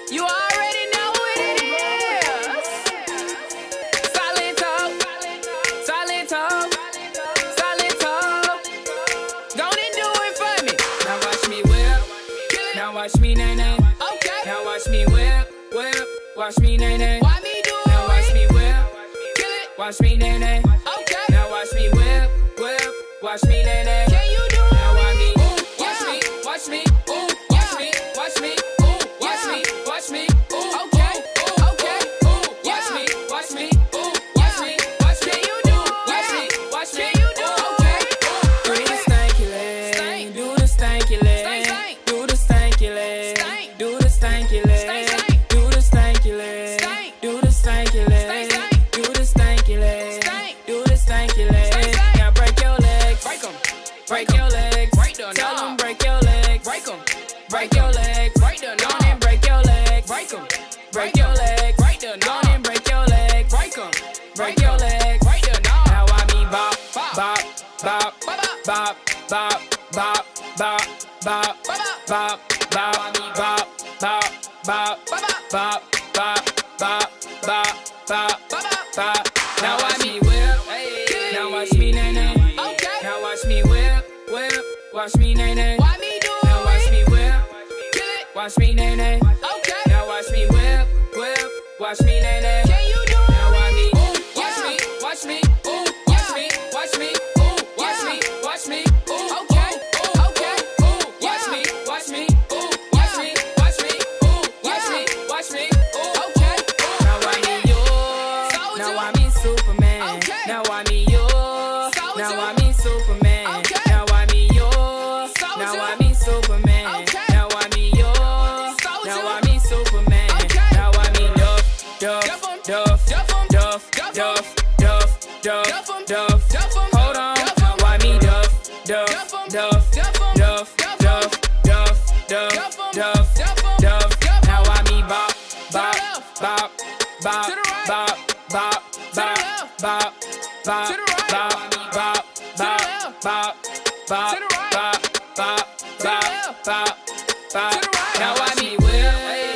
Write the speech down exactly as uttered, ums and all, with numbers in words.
You already know what it is. Solid talk, solid talk, solid talk. Go and do it for me. Now watch me whip. Now watch me nay nay. Okay. Now watch me whip, whip. Watch me nay nay. Why me do it? Now watch me whip. Kill it. Watch me nay nay. Okay. Now watch me whip, whip. Watch me nay nay. Can you do it? Now watch me. Watch me. Watch me. Ooh. Watch me. Watch me. Ooh. Watch me. Watch me. Ooh. Okay. Okay. Ooh. Watch me. Watch me. Ooh. Watch me. Watch me. Can you do it? Watch me. Watch me. Can you do it? Okay. Do the stanky leg. Do the stanky leg. Do the stanky leg. Do the stanky leg. Do the stanky leg. Do the stanky leg. Do the stanky leg. Do the stanky leg. Now break your legs. Break 'em. Break your legs. Tell them break your legs. Break 'em. Break your legs. Break the knob and break your legs. Break 'em. Break your legs. Break the knob and break your legs. Break 'em. Break your legs. Break the knob. Now I me bop, bop, bop, bop, bop, bop, bop, bop, bop, bop, bop. I me bop, bop, bop, bop, bop, bop, bop, bop, bop. Now watch me whip. Now watch me nay nay. Okay. Now watch me whip, whip. Watch me nay nay. Why me do it? Now watch me whip. Watch me nay nay. Okay. Now watch me whip, whip. Watch me nay nay. Can you do it? Now watch me. Watch me. Watch me. Ooh. Watch me. Watch me. Ooh. Watch me. Watch me. Ooh. Okay. Okay. Ooh. Watch me. Watch me. Ooh. Watch me. Watch me. Ooh. Watch me. Watch me. Ooh. Okay. Now I me yours. Now I me Superman. Now I me yours. Now I me Superman. Now I me yours. Now I me Superman. Now I me yours. Now I me Superman. Now I me Duff, Duff, Duff, Duff, Duff, Duff, Duff, Duff. Hold on. Now I me Duff, Duff, Duff, Duff, Duff, Duff, Duff, Duff, Duff. Now I me bop, bop, bop, bop, bop, bop, bop, bop, bop, bop, bop, bop, bop, bop, bop, bop, bop, bop, bop. Now I me whip.